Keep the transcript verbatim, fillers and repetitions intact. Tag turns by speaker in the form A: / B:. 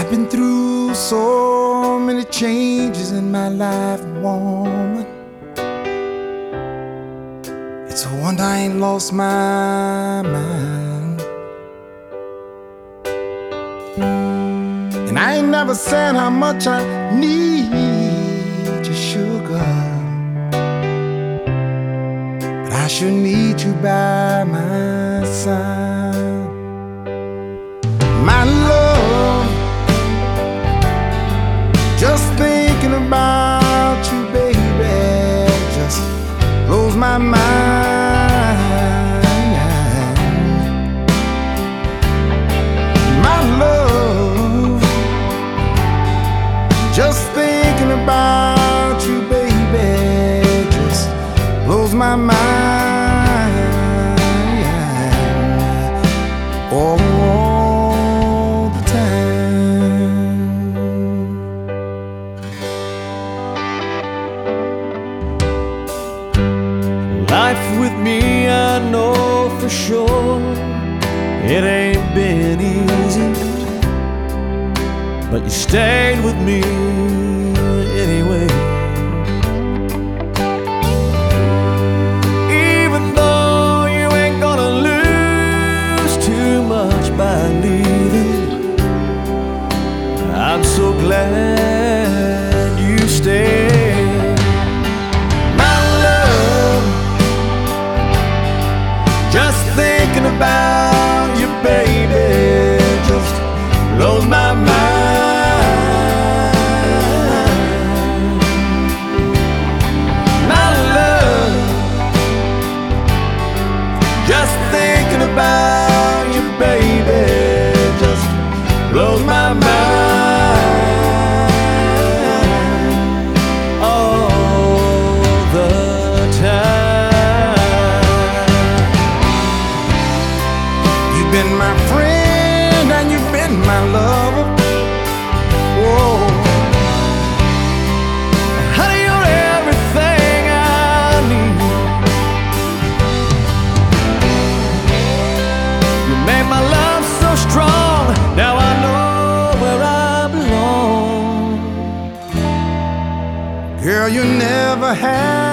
A: I've been through so many changes in my life, woman. It's a wonder I ain't lost my mind. And I ain't never said how much I need your sugar, but I sure need you by my side. My love, just thinking about you, baby, just blows my mind. My love, just thinking about you, baby, just blows my mind. Oh, all the time.
B: Life with me, I know for sure, it ain't been easy, but you stayed with me anyway. Even though you ain't gonna lose too much by leaving, I'm so glad you stayed. My love, just thinking about you, baby, just blows my mind. My love, just thinking about you, baby, just blows my mind. All the time.
A: You've been my friend and you've been my lover. Whoa.
B: Honey, you're everything I need. You made my love so strong. Now I know where I belong.
A: Girl, you never had